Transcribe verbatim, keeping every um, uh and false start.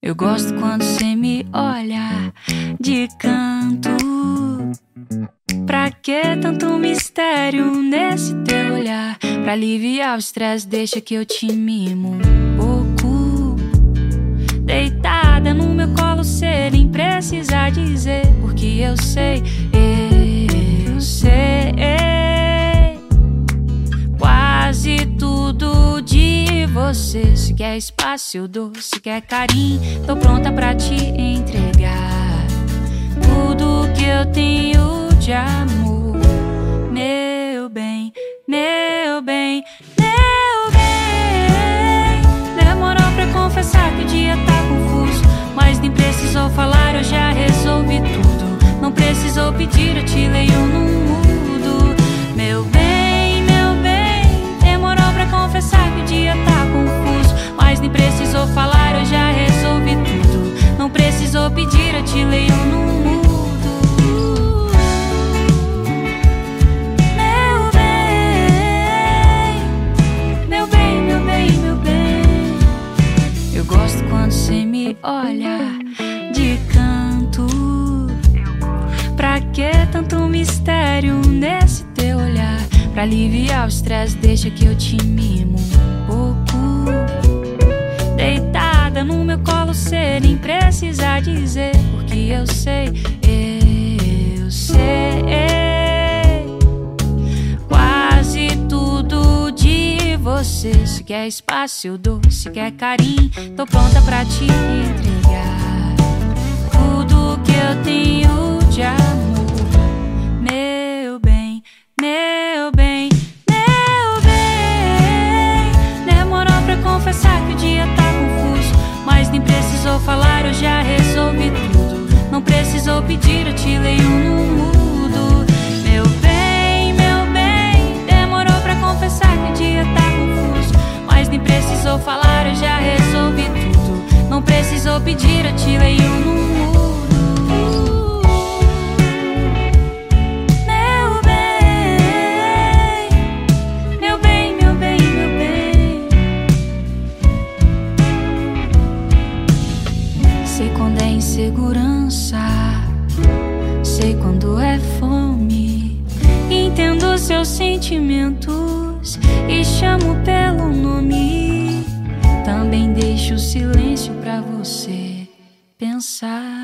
Eu gosto quando cê me olha de canto. Pra que tanto mistério nesse teu olhar? Pra aliviar o estresse, deixa que eu te mimo um pouco. Deitada no meu colo, cê nem precisa dizer, porque eu sei, eu sei quase tudo de você. Se quer espaço eu dou, se quer carinho, tô pronta pra te entregar tudo que eu tenho de amor. Meu bem, meu bem, meu bem. Demorou pra confessar que o dia tá confuso, mas nem precisou falar, eu já resolvi tudo. Não precisou pedir, eu te leio no mudo. Meu bem, meu bem. Demorou pra confessar que o dia tá confuso, mas nem precisou falar, eu já resolvi tudo. Não precisou pedir, eu te leio no mudo. Gosto quando cê me olha de canto. Pra que tanto mistério nesse teu olhar? Pra aliviar o estresse, deixa que eu te mimo um pouco. Deitada no meu colo, cê nem precisa dizer, porque eu sei, eu sei quase tudo de você. Se quer espaço eu dou, se quer carinho, tô pronta pra te entregar tudo que eu tenho de amor. Meu bem, meu bem, meu bem. Demorou pra confessar que o dia tá confuso, mas nem precisou falar, eu já resolvi tudo. Não precisou pedir, eu te leio no mudo. Meu bem, meu bem. Demorou pra confessar que o dia tá confuso, mas nem precisou falar, eu já resolvi tudo. Não precisou pedir, eu te leio no mudo. Meu bem, meu bem, meu bem, meu bem. Sei quando é insegurança, sei quando é fome. Entendo seus sentimentos e chamo pelo nome. Também deixo o silêncio pra você pensar.